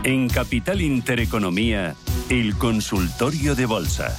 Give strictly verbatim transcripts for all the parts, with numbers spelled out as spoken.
En Capital Intereconomía, el consultorio de bolsa.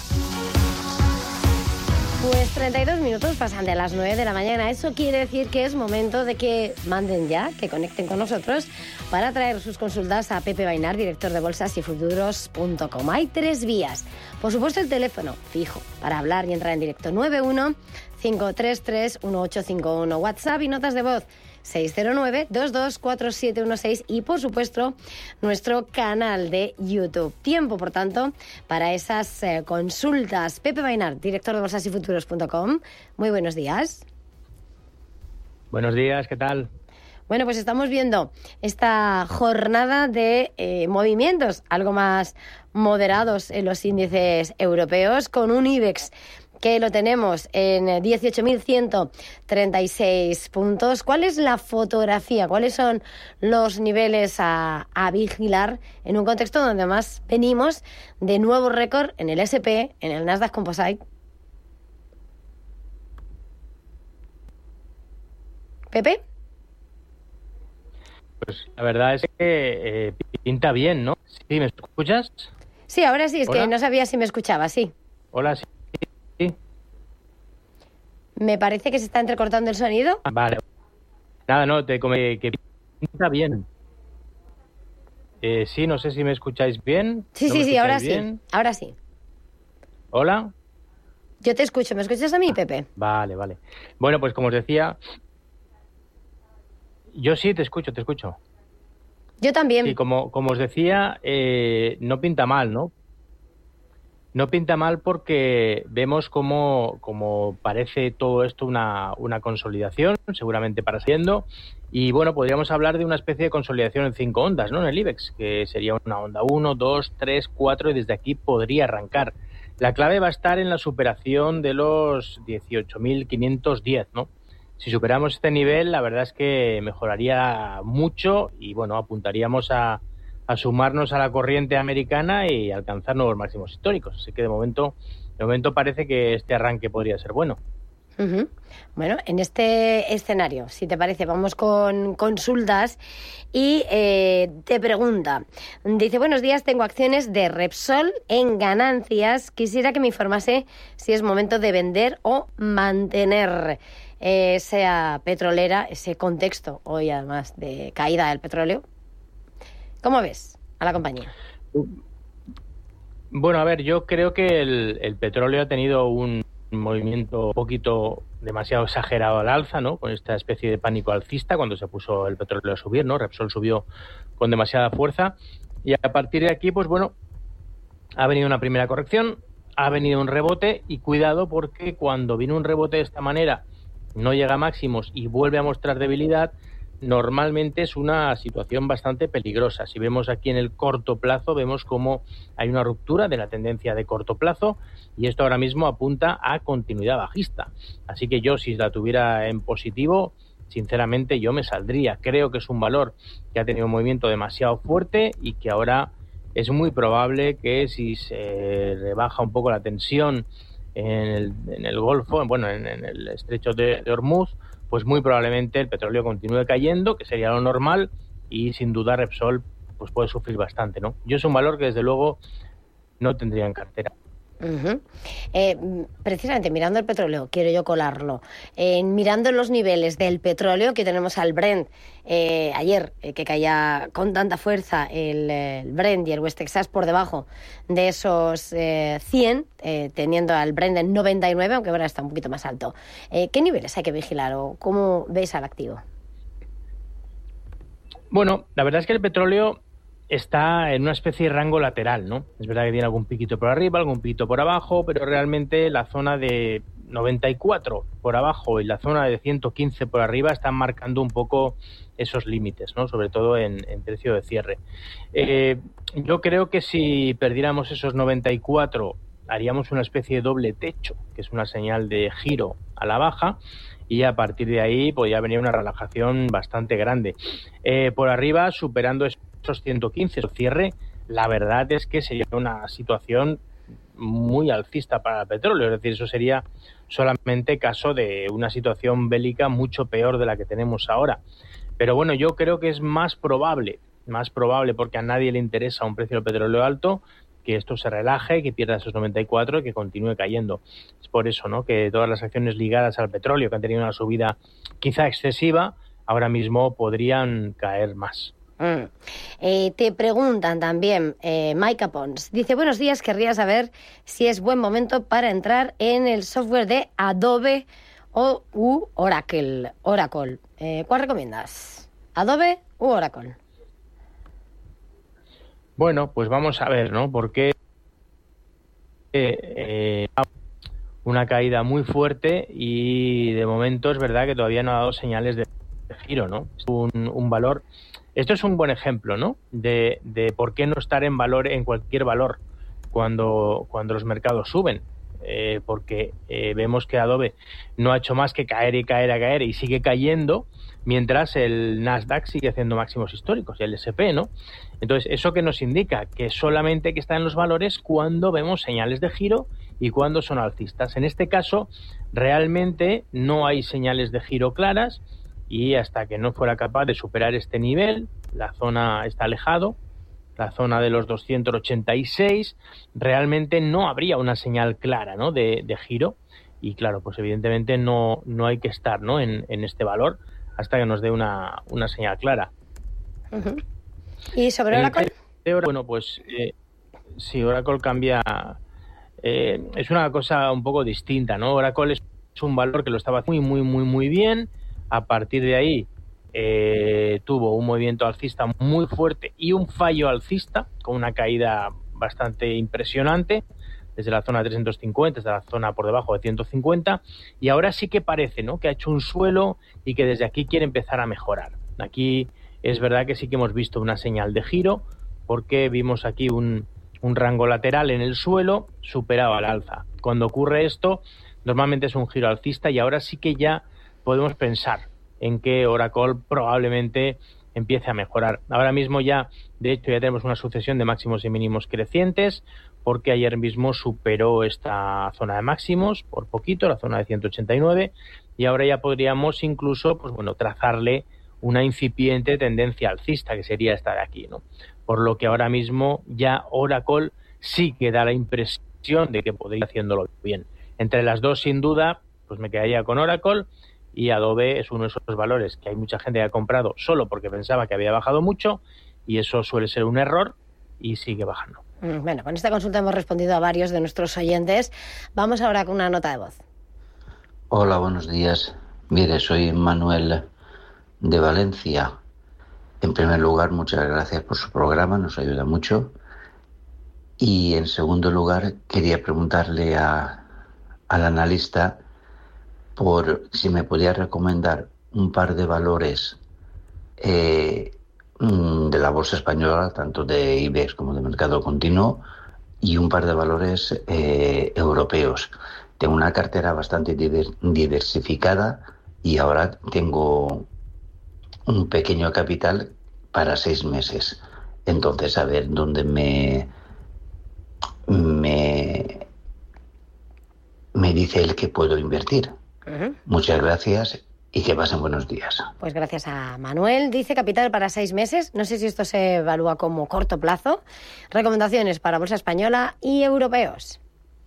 Pues treinta y dos minutos pasan de las nueve de la mañana. Eso quiere decir que es momento de que manden ya, que conecten con nosotros para traer sus consultas a Pepe Bainar, director de bolsas y futuros punto com. Hay tres vías. Por supuesto, el teléfono fijo para hablar y entrar en directo: nueve uno cinco tres tres uno ocho cinco uno. WhatsApp y notas de voz seis cero nueve dos dos cuatro siete uno seis. Y, por supuesto, nuestro canal de YouTube. Tiempo, por tanto, para esas eh, consultas. Pepe Bainar, director de bolsas y futuros punto com. Muy buenos días. Buenos días, ¿qué tal? Bueno, pues estamos viendo esta jornada de eh, movimientos algo más moderados en los índices europeos, con un IBEX que lo tenemos en dieciocho mil ciento treinta y seis puntos. ¿Cuál es la fotografía? ¿Cuáles son los niveles a, a vigilar en un contexto donde además venimos de nuevo récord en el ese and pe, en el Nasdaq Composite? ¿Pepe? Pues la verdad es que eh, pinta bien, ¿no? ¿Sí me escuchas? Sí, ahora sí, es ¿Hola? Que no sabía si me escuchaba, sí. Hola, sí. sí. Me parece que se está entrecortando el sonido. Vale. Nada, no, te come que pinta bien. Eh, sí, no sé si me escucháis bien. Sí, ¿No sí, me sí, ahora escucháis bien? sí, ahora sí. Hola. Yo te escucho, ¿me escuchas a mí, Pepe? Vale, vale. Bueno, pues como os decía, yo sí te escucho, te escucho. Yo también. Sí, como, como os decía, eh, no pinta mal, ¿no? No pinta mal porque vemos cómo, cómo parece todo esto una, una consolidación, seguramente para saliendo. Y bueno, podríamos hablar de una especie de consolidación en cinco ondas, ¿no? En el IBEX, que sería una onda uno, dos, tres, cuatro, y desde aquí podría arrancar. La clave va a estar en la superación de los dieciocho mil quinientos diez, ¿no? Si superamos este nivel, la verdad es que mejoraría mucho y bueno, apuntaríamos a, a sumarnos a la corriente americana y alcanzar nuevos máximos históricos. Así que de momento, de momento parece que este arranque podría ser bueno. Uh-huh. Bueno, en este escenario, si te parece, vamos con consultas y eh, te pregunta, dice: buenos días, tengo acciones de Repsol en ganancias, quisiera que me informase si es momento de vender o mantener. Eh, sea petrolera, ese contexto hoy además de caída del petróleo. ¿Cómo ves a la compañía? Bueno, a ver, yo creo que el, el petróleo ha tenido un movimiento un poquito demasiado exagerado al alza, ¿no? Con esta especie de pánico alcista cuando se puso el petróleo a subir, ¿no? Repsol subió con demasiada fuerza y a partir de aquí, pues bueno, ha venido una primera corrección, ha venido un rebote y cuidado porque cuando viene un rebote de esta manera, no llega a máximos y vuelve a mostrar debilidad, normalmente es una situación bastante peligrosa. Si vemos aquí en el corto plazo, vemos cómo hay una ruptura de la tendencia de corto plazo y esto ahora mismo apunta a continuidad bajista. Así que yo, si la tuviera en positivo, sinceramente yo me saldría. Creo que es un valor que ha tenido un movimiento demasiado fuerte y que ahora es muy probable que si se rebaja un poco la tensión en el, en el Golfo, bueno, en, en el estrecho de, de Hormuz, pues muy probablemente el petróleo continúe cayendo, que sería lo normal, y sin duda Repsol pues puede sufrir bastante, ¿no? Yo es un valor que desde luego no tendría en cartera. Uh-huh. Eh, precisamente mirando el petróleo, quiero yo colarlo, eh, mirando los niveles del petróleo que tenemos al Brent, eh, ayer eh, que caía con tanta fuerza el, el Brent y el West Texas por debajo de esos eh, cien, eh, teniendo al Brent en noventa y nueve, aunque ahora está un poquito más alto. Eh, ¿Qué niveles hay que vigilar o cómo veis al activo? Bueno, la verdad es que el petróleo está en una especie de rango lateral, ¿no? Es verdad que tiene algún piquito por arriba, algún piquito por abajo, pero realmente la zona de noventa y cuatro por abajo y la zona de ciento quince por arriba están marcando un poco esos límites, ¿no? Sobre todo en, en precio de cierre. Eh, yo creo que si perdiéramos esos noventa y cuatro, haríamos una especie de doble techo, que es una señal de giro a la baja, y a partir de ahí podría venir una relajación bastante grande. Eh, por arriba, superando esos ciento quince, el cierre, la verdad es que sería una situación muy alcista para el petróleo, es decir, eso sería solamente caso de una situación bélica mucho peor de la que tenemos ahora. Pero bueno, yo creo que es más probable más probable, porque a nadie le interesa un precio del petróleo alto, que esto se relaje, que pierda esos noventa y cuatro y que continúe cayendo. Es por eso, ¿no?, que todas las acciones ligadas al petróleo, que han tenido una subida quizá excesiva, ahora mismo podrían caer más. Mm. Eh, te preguntan también, eh, Maika Pons, dice, buenos días, querría saber si es buen momento para entrar en el software de Adobe o u Oracle. Oracle. Eh, ¿Cuál recomiendas? ¿Adobe u Oracle? Bueno, pues vamos a ver, ¿no? Porque eh, una caída muy fuerte y de momento es verdad que todavía no ha dado señales de giro, ¿no? Es un, un valor. Esto es un buen ejemplo, ¿no?, de, de por qué no estar en valor en cualquier valor cuando, cuando los mercados suben. Eh, porque eh, vemos que Adobe no ha hecho más que caer y caer y caer y sigue cayendo, mientras el Nasdaq sigue haciendo máximos históricos, y el ese pe, ¿no? Entonces, ¿eso qué nos indica? Que solamente hay que estar en los valores cuando vemos señales de giro y cuando son alcistas. En este caso, realmente no hay señales de giro claras, y hasta que no fuera capaz de superar este nivel, la zona está alejado, la zona de los doscientos ochenta y seis, realmente no habría una señal clara, ¿no?, de, de giro. Y claro, pues evidentemente no, no hay que estar, ¿no?, en, en este valor hasta que nos dé una, una señal clara. Uh-huh. ¿Y sobre Oracle? Bueno, pues eh, si Oracle cambia, eh, es una cosa un poco distinta, ¿no? Oracle es, es un valor que lo estaba muy, muy, muy, muy bien. A partir de ahí eh, tuvo un movimiento alcista muy fuerte y un fallo alcista con una caída bastante impresionante desde la zona de trescientos cincuenta hasta la zona por debajo de ciento cincuenta, y ahora sí que parece, ¿no?, que ha hecho un suelo y que desde aquí quiere empezar a mejorar. Aquí es verdad que sí que hemos visto una señal de giro, porque vimos aquí un, un rango lateral en el suelo superado al alza. Cuando ocurre esto, normalmente es un giro alcista, y ahora sí que ya podemos pensar en que Oracle probablemente empiece a mejorar. Ahora mismo ya, de hecho, ya tenemos una sucesión de máximos y mínimos crecientes, porque ayer mismo superó esta zona de máximos por poquito, la zona de ciento ochenta y nueve, y ahora ya podríamos incluso, pues bueno, trazarle una incipiente tendencia alcista, que sería esta de aquí, ¿no? Por lo que ahora mismo ya Oracle sí que da la impresión de que podría ir haciéndolo bien. Entre las dos, sin duda, pues me quedaría con Oracle, y Adobe es uno de esos valores que hay mucha gente que ha comprado solo porque pensaba que había bajado mucho, y eso suele ser un error y sigue bajando. Bueno, con esta consulta hemos respondido a varios de nuestros oyentes. Vamos ahora con una nota de voz. Hola, buenos días. Mire, soy Manuel de Valencia. En primer lugar, muchas gracias por su programa, nos ayuda mucho. Y en segundo lugar, quería preguntarle a, al analista por si me podía recomendar un par de valores eh, de la bolsa española, tanto de IBEX como de mercado continuo, y un par de valores eh, europeos. Tengo una cartera bastante diversificada y ahora tengo un pequeño capital para seis meses. Entonces, a ver dónde me me, me dice él que puedo invertir. Uh-huh. Muchas gracias y que pasen buenos días. Pues gracias a Manuel. Dice capital para seis meses. No sé si esto se evalúa como corto plazo. Recomendaciones para bolsa española y europeos.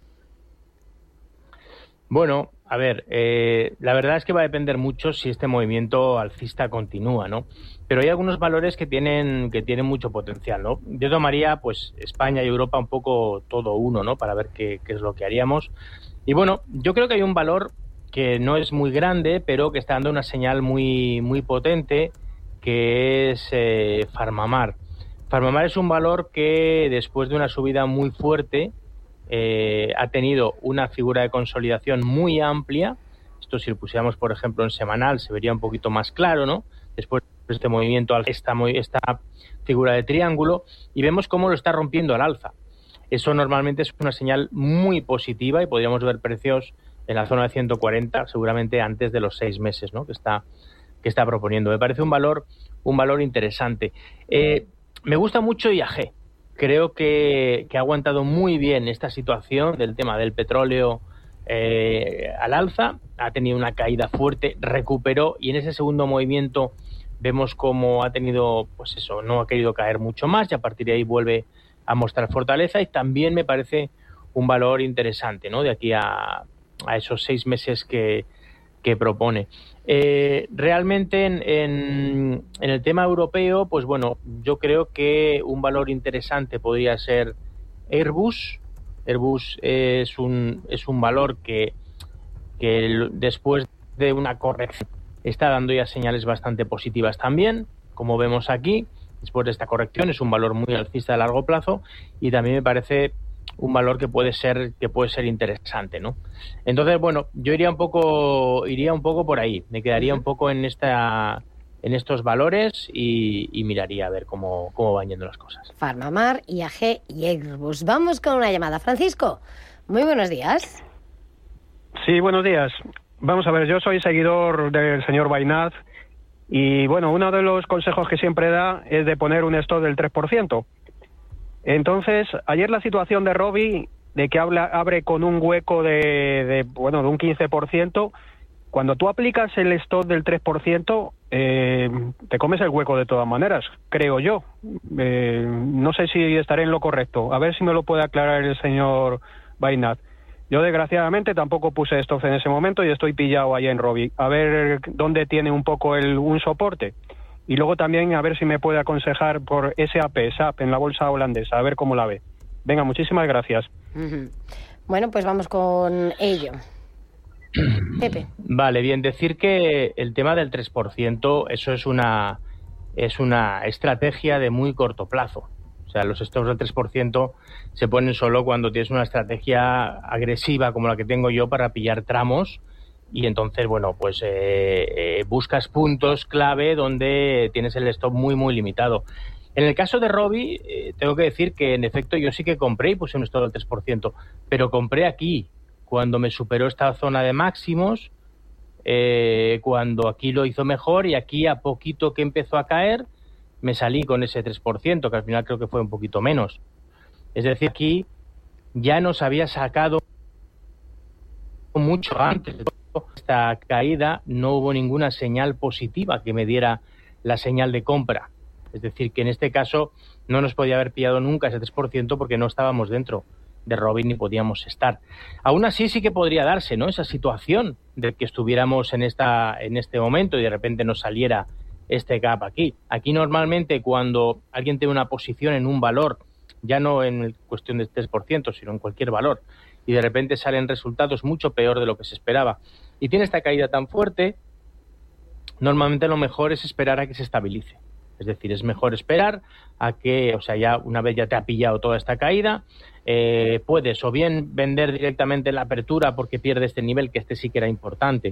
Bueno, a ver, eh, la verdad es que va a depender mucho si este movimiento alcista continúa, ¿no? Pero hay algunos valores que tienen que tienen mucho potencial, ¿no? Yo tomaría, pues, España y Europa un poco todo uno, ¿no? Para ver qué, qué es lo que haríamos. Y bueno, yo creo que hay un valor que no es muy grande, pero que está dando una señal muy, muy potente, que es eh, Farmamar. Farmamar es un valor que después de una subida muy fuerte eh, ha tenido una figura de consolidación muy amplia. Esto, si lo pusiéramos, por ejemplo, en semanal, se vería un poquito más claro, ¿no? Después de este movimiento, esta, esta figura de triángulo, y vemos cómo lo está rompiendo al alza. Eso normalmente es una señal muy positiva y podríamos ver precios en la zona de ciento cuarenta, seguramente antes de los seis meses, ¿no? que está que está proponiendo. Me parece un valor un valor interesante. Eh, me gusta mucho I A G. Creo que, que ha aguantado muy bien esta situación del tema del petróleo eh, al alza. Ha tenido una caída fuerte, recuperó y en ese segundo movimiento vemos cómo ha tenido, pues eso, no ha querido caer mucho más y a partir de ahí vuelve a mostrar fortaleza, y también me parece un valor interesante, ¿no?, de aquí a, a esos seis meses que, que propone. Eh, realmente en, en, en el tema europeo, pues bueno, yo creo que un valor interesante podría ser Airbus. Airbus es un, es un valor que, que después de una corrección está dando ya señales bastante positivas también, como vemos aquí. Después de esta corrección es un valor muy alcista a largo plazo y también me parece un valor que puede ser que puede ser interesante, ¿no? Entonces, bueno, yo iría un poco iría un poco por ahí, me quedaría un poco en esta en estos valores y, y miraría a ver cómo, cómo van yendo las cosas. Farmamar, I A G y Airbus. Vamos con una llamada. Francisco, muy buenos días. Sí, buenos días. Vamos a ver, yo soy seguidor del señor Bainat y, bueno, uno de los consejos que siempre da es de poner un stop del tres por ciento. Entonces, ayer la situación de Robi, de que habla, abre con un hueco de, de, bueno, de un quince por ciento, cuando tú aplicas el stop del tres por ciento, eh, te comes el hueco de todas maneras, creo yo. Eh, no sé si estaré en lo correcto. A ver si me lo puede aclarar el señor Bainat. Yo, desgraciadamente, tampoco puse stop en ese momento y estoy pillado allá en Robi. A ver dónde tiene un poco el, un soporte. Y luego también a ver si me puede aconsejar por S A P, S A P, en la bolsa holandesa, a ver cómo la ve. Venga, muchísimas gracias. Uh-huh. Bueno, pues vamos con ello. Pepe. Vale, bien, decir que el tema del tres por ciento, eso es una, es una estrategia de muy corto plazo. O sea, los stops del tres por ciento se ponen solo cuando tienes una estrategia agresiva como la que tengo yo para pillar tramos. Y entonces, bueno, pues eh, eh, buscas puntos clave donde tienes el stop muy, muy limitado. En el caso de Robi, eh, tengo que decir que, en efecto, yo sí que compré y puse un stop del tres por ciento, pero compré aquí, cuando me superó esta zona de máximos, eh, cuando aquí lo hizo mejor y aquí, a poquito que empezó a caer, me salí con ese tres por ciento, que al final creo que fue un poquito menos. Es decir, aquí ya nos había sacado mucho antes de esta caída, no hubo ninguna señal positiva que me diera la señal de compra. Es decir, que en este caso no nos podía haber pillado nunca ese tres por ciento porque no estábamos dentro de Robi ni podíamos estar. Aún así sí que podría darse, ¿no?, esa situación de que estuviéramos en esta en este momento y de repente nos saliera este gap aquí. Aquí normalmente cuando alguien tiene una posición en un valor, ya no en cuestión del tres por ciento, sino en cualquier valor, y de repente salen resultados mucho peor de lo que se esperaba, y tiene esta caída tan fuerte, normalmente lo mejor es esperar a que se estabilice. Es decir, es mejor esperar a que, o sea, ya una vez ya te ha pillado toda esta caída, eh, puedes o bien vender directamente en la apertura porque pierde este nivel, que este sí que era importante,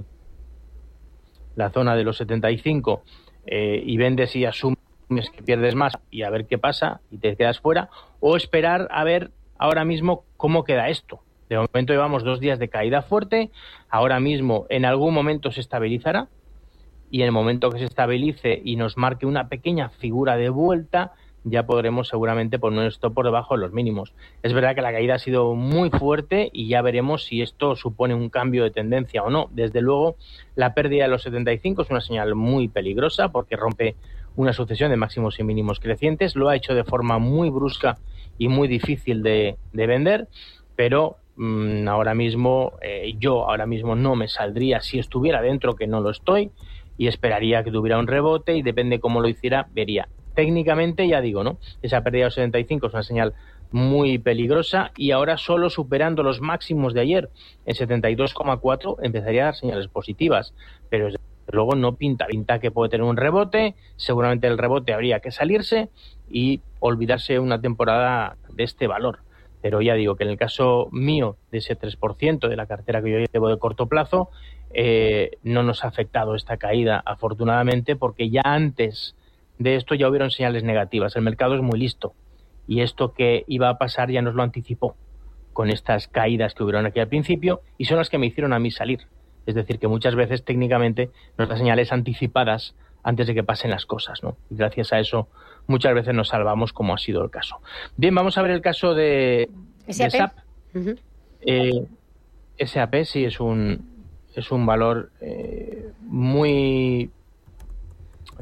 la zona de los setenta y cinco, eh, y vendes y asumes que pierdes más y a ver qué pasa y te quedas fuera, o esperar a ver ahora mismo cómo queda esto. De momento llevamos dos días de caída fuerte, ahora mismo en algún momento se estabilizará, y en el momento que se estabilice y nos marque una pequeña figura de vuelta, ya podremos seguramente poner un stop por debajo de los mínimos. Es verdad que la caída ha sido muy fuerte y ya veremos si esto supone un cambio de tendencia o no. Desde luego, la pérdida de los setenta y cinco es una señal muy peligrosa porque rompe una sucesión de máximos y mínimos crecientes. Lo ha hecho de forma muy brusca y muy difícil de, de vender, pero mmm, ahora mismo, eh, yo ahora mismo no me saldría si estuviera dentro, que no lo estoy, y esperaría que tuviera un rebote y depende cómo lo hiciera, vería. Técnicamente, ya digo, ¿no?, esa pérdida de los setenta y cinco es una señal muy peligrosa y ahora solo superando los máximos de ayer en setenta y dos coma cuatro empezaría a dar señales positivas, pero desde luego no pinta, pinta que puede tener un rebote, seguramente el rebote habría que salirse y olvidarse una temporada de este valor. Pero ya digo que en el caso mío, de ese tres por ciento de la cartera que yo llevo de corto plazo, eh, no nos ha afectado esta caída, afortunadamente, porque ya antes de esto ya hubieron señales negativas. El mercado es muy listo y esto que iba a pasar ya nos lo anticipó con estas caídas que hubieron aquí al principio y son las que me hicieron a mí salir. Es decir, que muchas veces técnicamente nos da señales anticipadas antes de que pasen las cosas, ¿no? Y gracias a eso muchas veces nos salvamos, como ha sido el caso. Bien, vamos a ver el caso de, de S A P. Uh-huh. Eh, S A P sí es un, es un valor eh, muy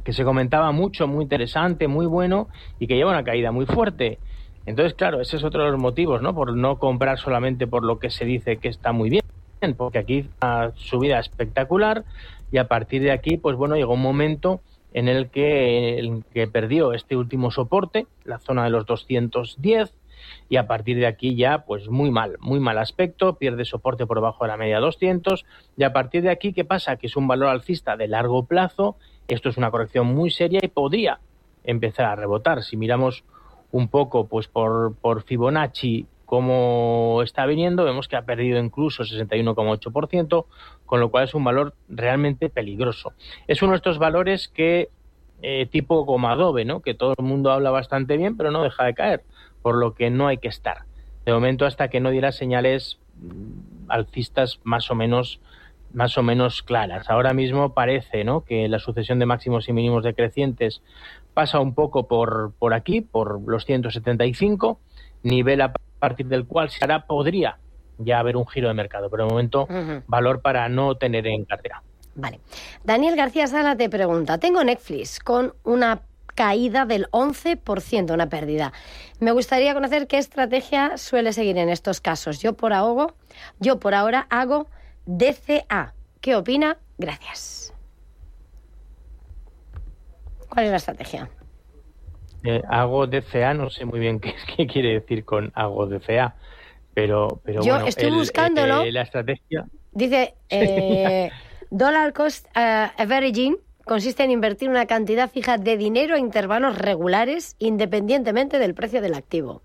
que se comentaba mucho, muy interesante, muy bueno y que lleva una caída muy fuerte. Entonces, claro, ese es otro de los motivos, ¿no? Por no comprar solamente por lo que se dice que está muy bien, porque aquí una subida espectacular y a partir de aquí, pues bueno, llegó un momento en el que, en el que perdió este último soporte, la zona de los doscientos diez, y a partir de aquí ya, pues muy mal, muy mal aspecto, pierde soporte por debajo de la media doscientos, y a partir de aquí, ¿qué pasa? Que es un valor alcista de largo plazo, esto es una corrección muy seria y podría empezar a rebotar. Si miramos un poco pues por, por Fibonacci cómo está viniendo, vemos que ha perdido incluso sesenta y uno coma ocho por ciento, con lo cual es un valor realmente peligroso. Es uno de estos valores que, eh, tipo como Adobe, ¿no? Que todo el mundo habla bastante bien, pero no deja de caer, por lo que no hay que estar. De momento, hasta que no diera señales alcistas más o menos más o menos claras. Ahora mismo parece, ¿no?, que la sucesión de máximos y mínimos decrecientes pasa un poco por, por aquí, por los ciento setenta y cinco, nivel a partir del cual se hará, podría ya haber un giro de mercado, pero de momento uh-huh. valor para no tener en cartera. Vale. Daniel García Sala te pregunta, tengo Netflix con una caída del once por ciento, una pérdida. Me gustaría conocer qué estrategia suele seguir en estos casos. Yo por ahora, yo por ahora hago D C A. ¿Qué opina? Gracias. ¿Cuál es la estrategia? Eh, hago D C A, no sé muy bien qué, qué quiere decir con hago D C A, pero, pero yo bueno, estoy el, buscándolo. Eh, la estrategia dice eh, dollar cost uh, averaging consiste en invertir una cantidad fija de dinero a intervalos regulares independientemente del precio del activo.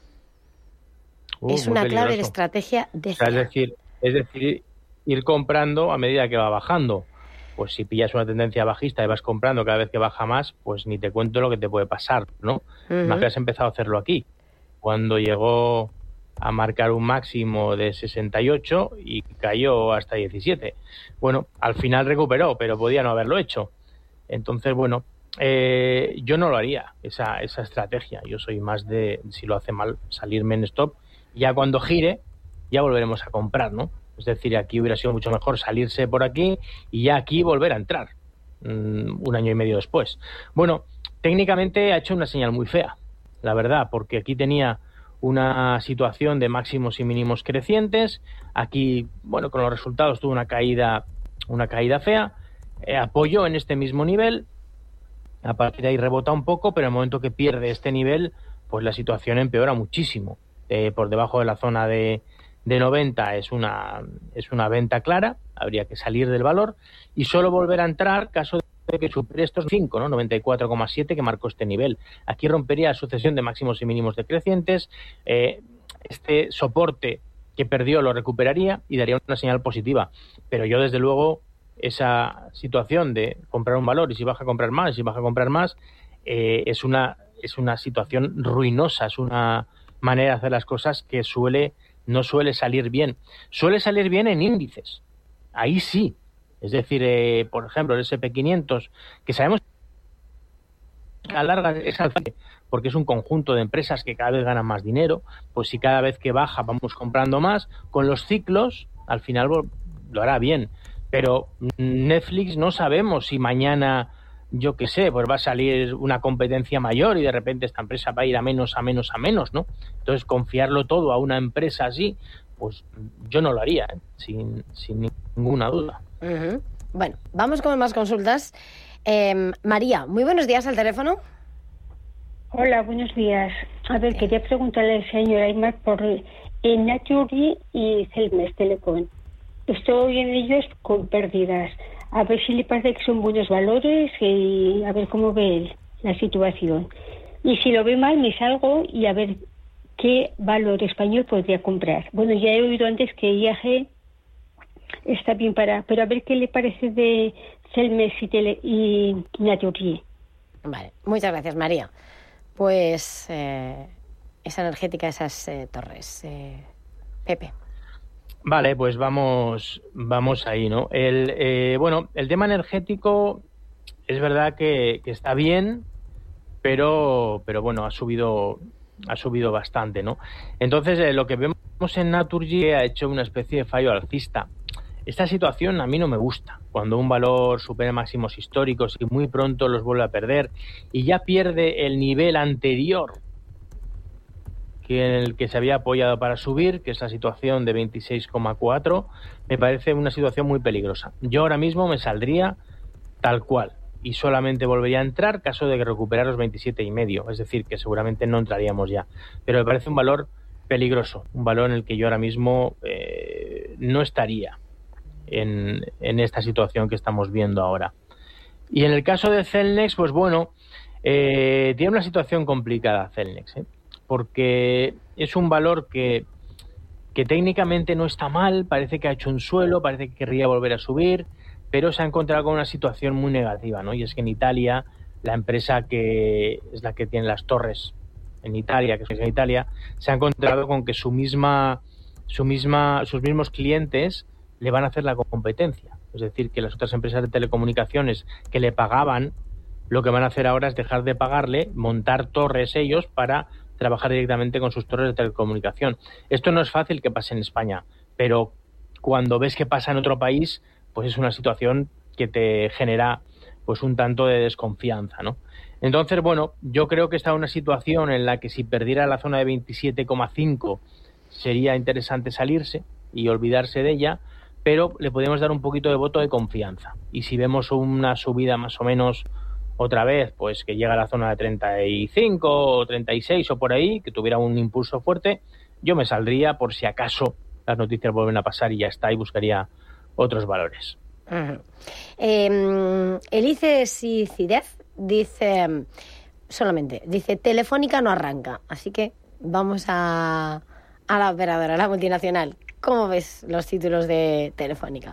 Uh, es una clave de estrategia D C A. O sea, es decir, es decir, ir comprando a medida que va bajando. Pues si pillas una tendencia bajista y vas comprando cada vez que baja más, pues ni te cuento lo que te puede pasar, ¿no? Uh-huh. Más que has empezado a hacerlo aquí, cuando llegó a marcar un máximo de sesenta y ocho y cayó hasta diecisiete. Bueno, al final recuperó, pero podía no haberlo hecho. Entonces, bueno, eh, yo no lo haría, esa, esa estrategia. Yo soy más de, si lo hace mal, salirme en stop. Ya cuando gire, ya volveremos a comprar, ¿no? Es decir, aquí hubiera sido mucho mejor salirse por aquí y ya aquí volver a entrar um, un año y medio después. Bueno, técnicamente ha hecho una señal muy fea, la verdad, porque aquí tenía una situación de máximos y mínimos crecientes. Aquí, bueno, con los resultados tuvo una caída, una caída fea. Eh, apoyó en este mismo nivel. A partir de ahí rebota un poco, pero en el momento que pierde este nivel, pues la situación empeora muchísimo. Eh, por debajo de la zona de de noventa es una es una venta clara, habría que salir del valor y solo volver a entrar caso de que supere estos cinco, ¿no? noventa y cuatro coma siete que marcó este nivel. Aquí rompería la sucesión de máximos y mínimos decrecientes, eh, este soporte que perdió lo recuperaría y daría una señal positiva, pero yo desde luego esa situación de comprar un valor y si baja a comprar más y si baja a comprar más eh, es una es una situación ruinosa, es una manera de hacer las cosas que suele no suele salir bien. Suele salir bien en índices. Ahí sí. Es decir, eh, por ejemplo, el ese and pe quinientos, que sabemos que a larga es alcance, porque es un conjunto de empresas que cada vez ganan más dinero, pues si cada vez que baja vamos comprando más, con los ciclos, al final lo hará bien. Pero Netflix no sabemos si mañana, yo qué sé, pues va a salir una competencia mayor y de repente esta empresa va a ir a menos, a menos, a menos, ¿no? Entonces, confiarlo todo a una empresa así, pues yo no lo haría, ¿eh? sin, sin ninguna duda. Uh-huh. Bueno, vamos con más consultas. Eh, María, muy buenos días al teléfono. Hola, buenos días. A ver, quería preguntarle al señor Aymar por Naturgy y Celmes Telecom. Estoy en ellos con pérdidas. A ver si le parece que son buenos valores y a ver cómo ve la situación. Y si lo ve mal, me salgo y a ver qué valor español podría comprar. Bueno, ya he oído antes que I A G está bien para... Pero a ver qué le parece de Celmes y, tele, y Naturgy. Vale, muchas gracias, María. Pues eh, esa energética, esas eh, torres. Eh, Pepe. Vale, pues vamos vamos ahí, ¿no? El eh, bueno, el tema energético es verdad que, que está bien, pero pero bueno, ha subido ha subido bastante, ¿no? Entonces, eh, lo que vemos en Naturgy ha hecho una especie de fallo alcista. esta situación a mí no me gusta, cuando un valor supera máximos históricos y muy pronto los vuelve a perder y ya pierde el nivel anterior que en el que se había apoyado para subir, que es la situación de veintiséis coma cuatro, me parece una situación muy peligrosa. Yo ahora mismo me saldría tal cual y solamente volvería a entrar caso de que recuperara los veintisiete y medio, es decir, que seguramente no entraríamos ya. Pero me parece un valor peligroso, un valor en el que yo ahora mismo eh, no estaría en, en esta situación que estamos viendo ahora. Y en el caso de Celnex, pues bueno, eh, tiene una situación complicada Celnex, ¿eh? porque es un valor que, que técnicamente no está mal, parece que ha hecho un suelo, parece que querría volver a subir, pero se ha encontrado con una situación muy negativa, ¿no? Y es que en Italia, la empresa que es la que tiene las torres en Italia, que es en Italia, se ha encontrado con que su misma, su misma, sus mismos clientes le van a hacer la competencia. Es decir, que las otras empresas de telecomunicaciones que le pagaban, lo que van a hacer ahora es dejar de pagarle, montar torres ellos para trabajar directamente con sus torres de telecomunicación. Esto no es fácil que pase en España, pero cuando ves que pasa en otro país, pues es una situación que te genera pues un tanto de desconfianza, ¿no? Entonces, bueno, yo creo que está en una situación en la que si perdiera la zona de veintisiete coma cinco sería interesante salirse y olvidarse de ella, pero le podemos dar un poquito de voto de confianza. Y si vemos una subida más o menos otra vez, pues que llega a la zona de treinta y cinco o treinta y seis o por ahí, que tuviera un impulso fuerte, yo me saldría por si acaso las noticias vuelven a pasar y ya está, y buscaría otros valores. Uh-huh. Eh, Elice Sicidez dice, solamente, dice, Telefónica no arranca, así que vamos a, a la operadora, a la multinacional. ¿Cómo ves los títulos de Telefónica?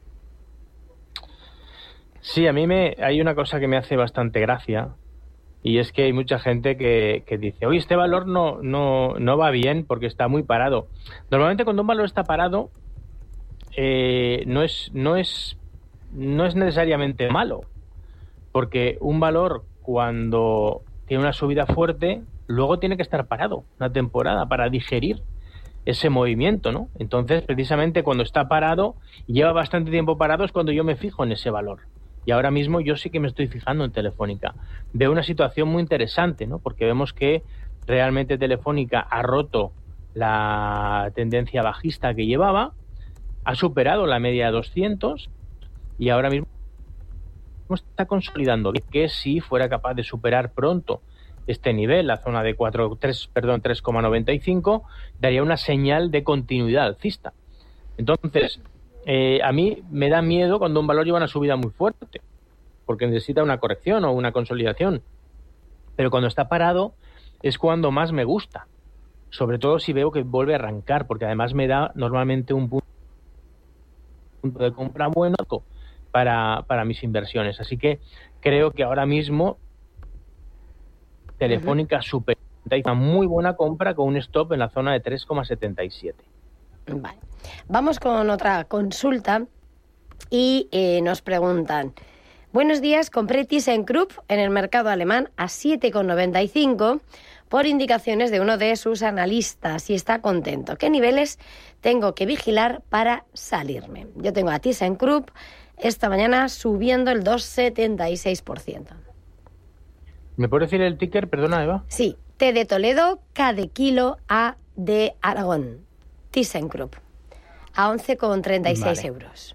Sí, a mí me hay una cosa que me hace bastante gracia, y es que hay mucha gente que, que dice, oye, este valor no, no, no va bien porque está muy parado. Normalmente cuando un valor está parado, eh, no es, no es, no es necesariamente malo, porque un valor cuando tiene una subida fuerte, luego tiene que estar parado una temporada para digerir ese movimiento, ¿no? Entonces, precisamente cuando está parado, lleva bastante tiempo parado, es cuando yo me fijo en ese valor. Y ahora mismo yo sí que me estoy fijando en Telefónica. Veo una situación muy interesante, ¿no? Porque vemos que realmente Telefónica ha roto la tendencia bajista que llevaba, ha superado la media de doscientos y ahora mismo está consolidando, que si fuera capaz de superar pronto este nivel, la zona de cuatro, tres, perdón, tres coma noventa y cinco, daría una señal de continuidad alcista. Entonces, eh, a mí me da miedo cuando un valor lleva una subida muy fuerte, porque necesita una corrección o una consolidación. Pero cuando está parado es cuando más me gusta, sobre todo si veo que vuelve a arrancar, porque además me da normalmente un punto de compra bueno para, para mis inversiones. Así que creo que ahora mismo Telefónica uh-huh. supera una muy buena compra con un stop en la zona de tres coma setenta y siete. Vale. Vamos con otra consulta y eh, nos preguntan: buenos días, compré ThyssenKrupp en el mercado alemán a siete coma noventa y cinco por indicaciones de uno de sus analistas y está contento. ¿Qué niveles tengo que vigilar para salirme? Yo tengo a ThyssenKrupp esta mañana subiendo el dos coma setenta y seis por ciento. ¿Me puede decir el ticker? Perdona, Eva. Sí, T de Toledo, K de Kilo, A de Aragón. ThyssenKrupp a once coma treinta y seis vale. euros.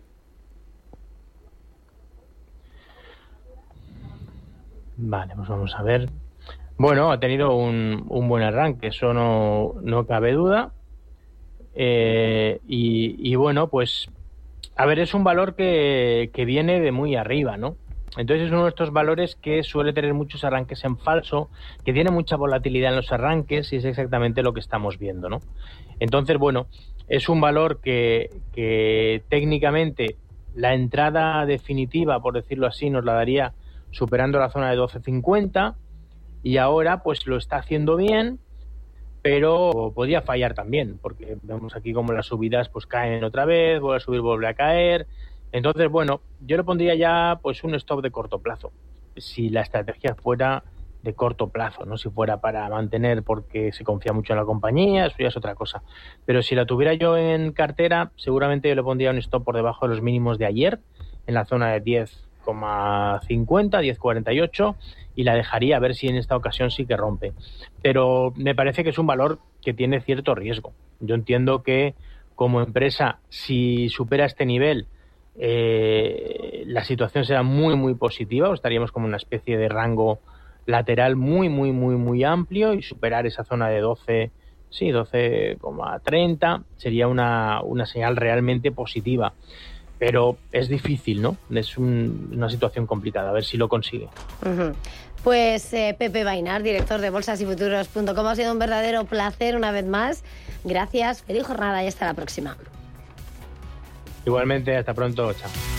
Vale, pues vamos a ver. Bueno, ha tenido un, un buen arranque, eso no, no cabe duda. Eh, y, y bueno, pues, a ver, es un valor que, que viene de muy arriba, ¿no? Entonces es uno de estos valores que suele tener muchos arranques en falso, que tiene mucha volatilidad en los arranques y es exactamente lo que estamos viendo, ¿no? Entonces, bueno, es un valor que, que técnicamente la entrada definitiva, por decirlo así, nos la daría superando la zona de doce cincuenta y ahora pues lo está haciendo bien, pero podría fallar también, porque vemos aquí como las subidas pues caen otra vez, vuelve a subir, vuelve a caer. Entonces, bueno, yo le pondría ya pues un stop de corto plazo, si la estrategia fuera de corto plazo, ¿no? Si fuera para mantener porque se confía mucho en la compañía, eso ya es otra cosa. Pero si la tuviera yo en cartera, seguramente yo le pondría un stop por debajo de los mínimos de ayer, en la zona de diez coma cincuenta, diez coma cuarenta y ocho, y la dejaría a ver si en esta ocasión sí que rompe. Pero me parece que es un valor que tiene cierto riesgo. Yo entiendo que como empresa, si supera este nivel, eh, la situación será muy, muy positiva, o estaríamos como una especie de rango lateral muy, muy, muy, muy amplio, y superar esa zona de doce, sí, doce coma treinta sería una, una señal realmente positiva. Pero es difícil, ¿no? Es un, una situación complicada, a ver si lo consigue. Uh-huh. Pues eh, Pepe Vainar, director de bolsas y futuros punto com, ha sido un verdadero placer una vez más. Gracias, feliz jornada y hasta la próxima. Igualmente, hasta pronto, chao.